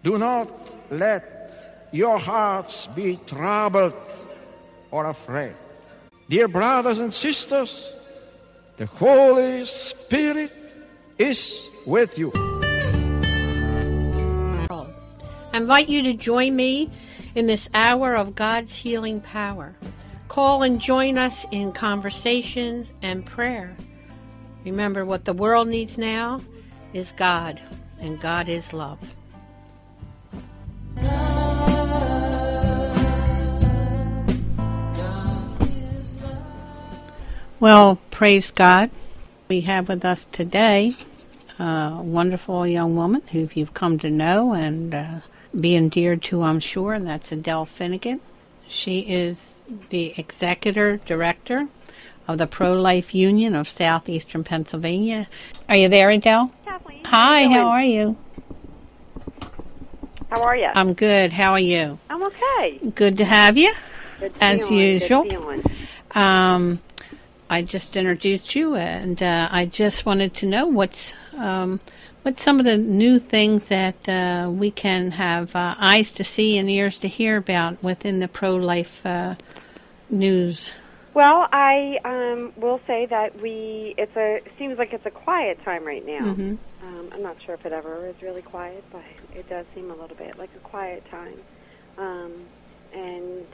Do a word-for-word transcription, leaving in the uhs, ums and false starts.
Do not let your hearts be troubled or afraid. Dear brothers and sisters, the Holy Spirit is with you. I invite you to join me in this hour of God's healing power. Call and join us in conversation and prayer. Remember, what the world needs now is God, and God is love. Well, praise God. We have with us today a wonderful young woman who you've come to know and uh, be endeared to, I'm sure, and that's Adele Finnegan. She is the Executive Director of the Pro-Life Union of Southeastern Pennsylvania. Are you there, Adele? Kathleen. Hi, how are you? How are you? I'm good. How are you? I'm okay. Good to have you, Good as feeling, usual. Good feeling. Um, I just introduced you, and uh, I just wanted to know what's um, what's some of the new things that uh, we can have uh, eyes to see and ears to hear about within the pro-life uh, news. Well, I um, will say that we it's a it seems like it's a quiet time right now. Mm-hmm. Um, I'm not sure if it ever is really quiet, but it does seem a little bit like a quiet time. Um, and